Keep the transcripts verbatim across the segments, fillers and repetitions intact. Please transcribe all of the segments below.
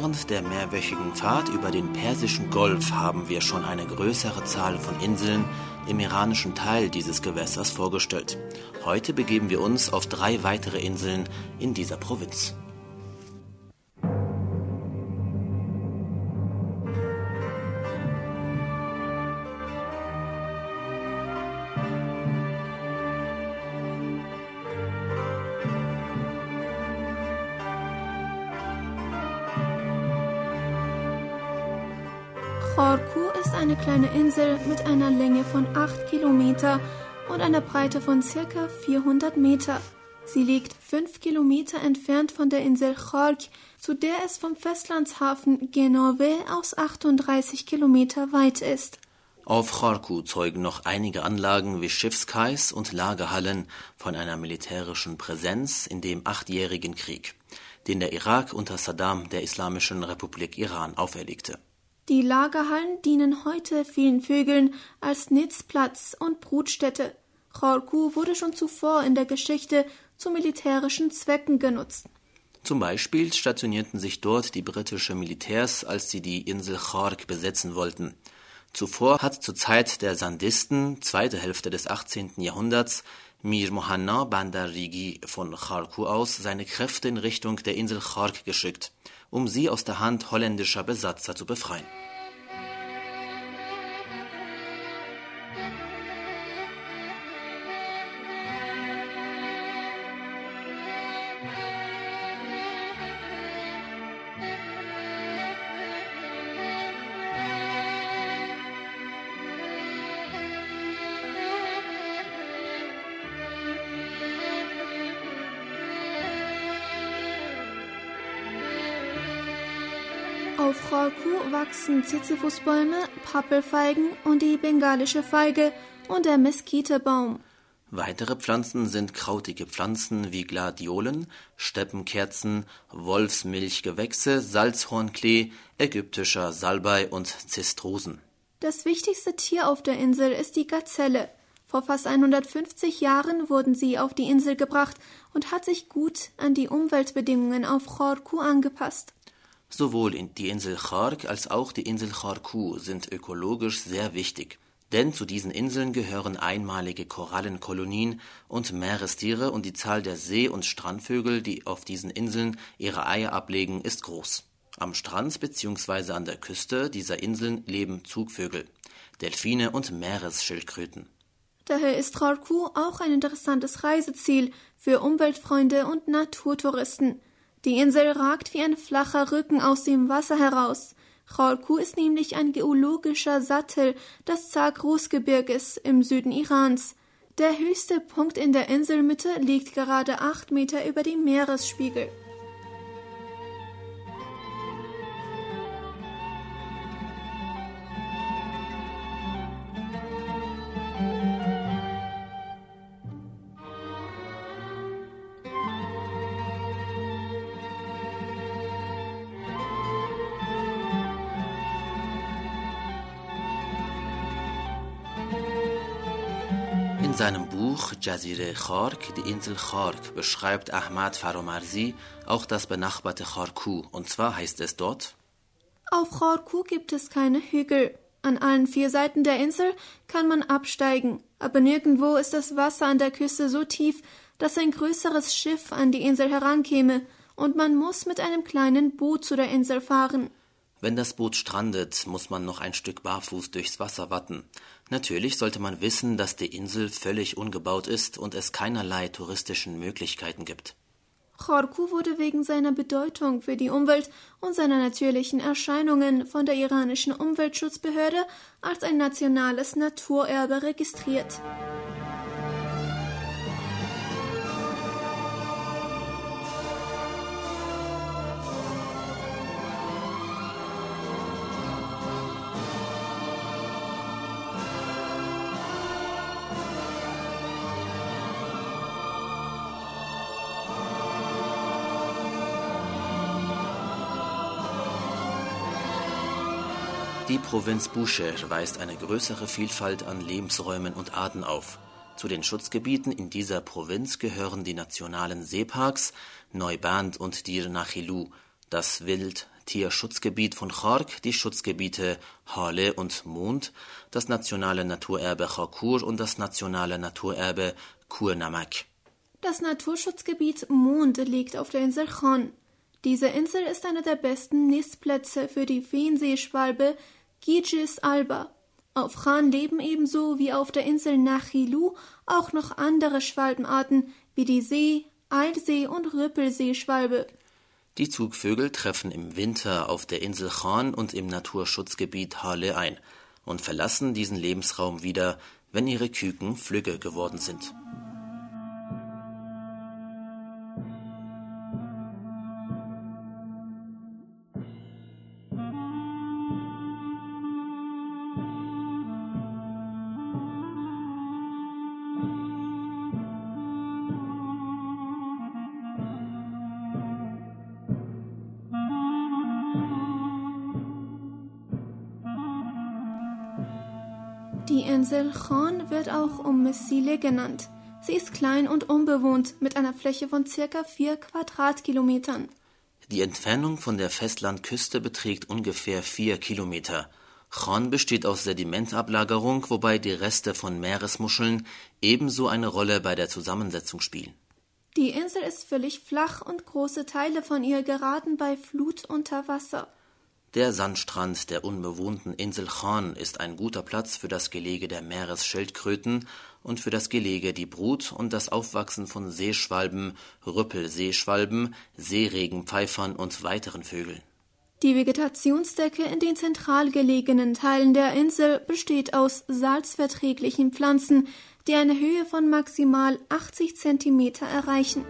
Während der mehrwöchigen Fahrt über den Persischen Golf haben wir schon eine größere Zahl von Inseln im iranischen Teil dieses Gewässers vorgestellt. Heute begeben wir uns auf drei weitere Inseln in dieser Provinz. Khorku ist eine kleine Insel mit einer Länge von acht Kilometer und einer Breite von circa vierhundert Meter. Sie liegt fünf Kilometer entfernt von der Insel Khark, zu der es vom Festlandshafen Genove aus achtunddreißig Kilometer weit ist. Auf Khorku zeugen noch einige Anlagen wie Schiffskais und Lagerhallen von einer militärischen Präsenz in dem achtjährigen Krieg, den der Irak unter Saddam der Islamischen Republik Iran auferlegte. Die Lagerhallen dienen heute vielen Vögeln als Nitzplatz und Brutstätte. Khorku wurde schon zuvor in der Geschichte zu militärischen Zwecken genutzt. Zum Beispiel stationierten sich dort die britischen Militärs, als sie die Insel Khark besetzen wollten. Zuvor hat zur Zeit der Sandisten, zweite Hälfte des achtzehnten Jahrhunderts, Mir Mohanna Bandar Rigi von Khorku aus seine Kräfte in Richtung der Insel Khark geschickt, um sie aus der Hand holländischer Besatzer zu befreien. Auf Khorku wachsen Ziziphusbäume, Pappelfeigen und die bengalische Feige und der Meskitebaum. Weitere Pflanzen sind krautige Pflanzen wie Gladiolen, Steppenkerzen, Wolfsmilchgewächse, Salzhornklee, ägyptischer Salbei und Zistrosen. Das wichtigste Tier auf der Insel ist die Gazelle. Vor fast hundertfünfzig Jahren wurden sie auf die Insel gebracht und hat sich gut an die Umweltbedingungen auf Khorku angepasst. Sowohl die Insel Khark als auch die Insel Khorku sind ökologisch sehr wichtig, denn zu diesen Inseln gehören einmalige Korallenkolonien und Meerestiere und die Zahl der See- und Strandvögel, die auf diesen Inseln ihre Eier ablegen, ist groß. Am Strand bzw. an der Küste dieser Inseln leben Zugvögel, Delfine und Meeresschildkröten. Daher ist Khorku auch ein interessantes Reiseziel für Umweltfreunde und Naturtouristen. Die Insel ragt wie ein flacher Rücken aus dem Wasser heraus. Khorku ist nämlich ein geologischer Sattel des Zagros-Gebirges im Süden Irans. Der höchste Punkt in der Inselmitte liegt gerade acht Meter über dem Meeresspiegel. In seinem Buch Jazire Khark, die Insel Khark, beschreibt Ahmad Faromarzi auch das benachbarte Khorku. Und zwar heißt es dort: Auf Khorku gibt es keine Hügel. An allen vier Seiten der Insel kann man absteigen, aber nirgendwo ist das Wasser an der Küste so tief, dass ein größeres Schiff an die Insel herankäme, und man muss mit einem kleinen Boot zu der Insel fahren. Wenn das Boot strandet, muss man noch ein Stück barfuß durchs Wasser watten. Natürlich sollte man wissen, dass die Insel völlig ungebaut ist und es keinerlei touristischen Möglichkeiten gibt. Khorku wurde wegen seiner Bedeutung für die Umwelt und seiner natürlichen Erscheinungen von der iranischen Umweltschutzbehörde als ein nationales Naturerbe registriert. Die Provinz Bushehr weist eine größere Vielfalt an Lebensräumen und Arten auf. Zu den Schutzgebieten in dieser Provinz gehören die nationalen Seeparks Neuband und Dir Nachilu, das Wild, Tierschutzgebiet von Chark die Schutzgebiete Hale und Mond, das nationale Naturerbe Charkur und das nationale Naturerbe Kur Namak. Das Naturschutzgebiet Mond liegt auf der Insel Khan. Diese Insel ist einer der besten Nistplätze für die Feenseeschwalbe Gyges alba. Auf Khan leben ebenso wie auf der Insel Nachilu auch noch andere Schwalbenarten wie die See-, Eilsee- und Rüppelseeschwalbe. Die Zugvögel treffen im Winter auf der Insel Khan und im Naturschutzgebiet Hale ein und verlassen diesen Lebensraum wieder, wenn ihre Küken flügge geworden sind. Die Insel Khan wird auch Umm-Sile genannt. Sie ist klein und unbewohnt mit einer Fläche von circa vier Quadratkilometern. Die Entfernung von der Festlandküste beträgt ungefähr vier Kilometer. Khan besteht aus Sedimentablagerung, wobei die Reste von Meeresmuscheln ebenso eine Rolle bei der Zusammensetzung spielen. Die Insel ist völlig flach und große Teile von ihr geraten bei Flut unter Wasser. Der Sandstrand der unbewohnten Insel Khan ist ein guter Platz für das Gelege der Meeresschildkröten und für das Gelege, die Brut und das Aufwachsen von Seeschwalben, Rüppelseeschwalben, Seeregenpfeifern und weiteren Vögeln. Die Vegetationsdecke in den zentral gelegenen Teilen der Insel besteht aus salzverträglichen Pflanzen, die eine Höhe von maximal achtzig Zentimeter erreichen.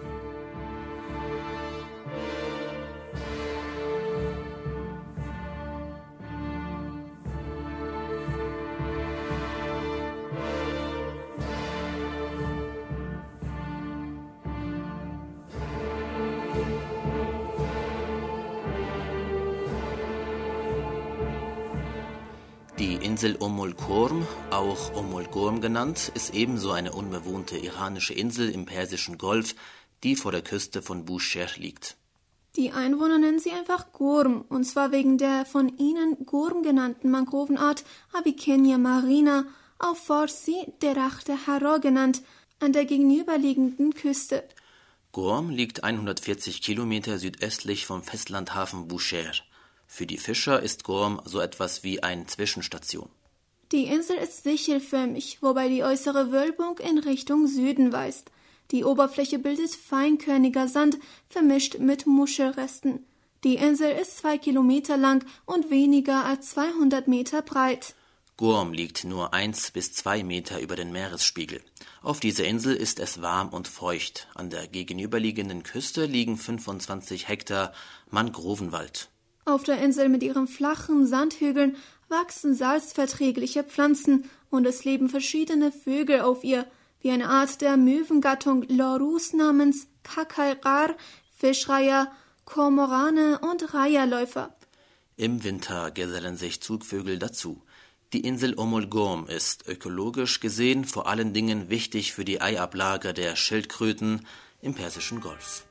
Die Insel Ummul Qurm, auch Ummul Qurm genannt, ist ebenso eine unbewohnte iranische Insel im Persischen Golf, die vor der Küste von Bushehr liegt. Die Einwohner nennen sie einfach Qurm, und zwar wegen der von ihnen Qurm genannten Mangrovenart Avicennia marina, auf Farsi Derachte Hara genannt, an der gegenüberliegenden Küste. Qurm liegt hundertvierzig Kilometer südöstlich vom Festlandhafen Bushehr. Für die Fischer ist Qurm so etwas wie eine Zwischenstation. Die Insel ist sichelförmig, wobei die äußere Wölbung in Richtung Süden weist. Die Oberfläche bildet feinkörniger Sand, vermischt mit Muschelresten. Die Insel ist zwei Kilometer lang und weniger als zweihundert Meter breit. Qurm liegt nur eins bis zwei Meter über den Meeresspiegel. Auf dieser Insel ist es warm und feucht. An der gegenüberliegenden Küste liegen fünfundzwanzig Hektar Mangrovenwald. Auf der Insel mit ihren flachen Sandhügeln wachsen salzverträgliche Pflanzen und es leben verschiedene Vögel auf ihr, wie eine Art der Möwengattung Laurus namens Kakalrar, Fischreiher, Kormorane und Reiherläufer. Im Winter gesellen sich Zugvögel dazu. Die Insel Ummul Qurm ist ökologisch gesehen vor allen Dingen wichtig für die Eiablage der Schildkröten im Persischen Golf.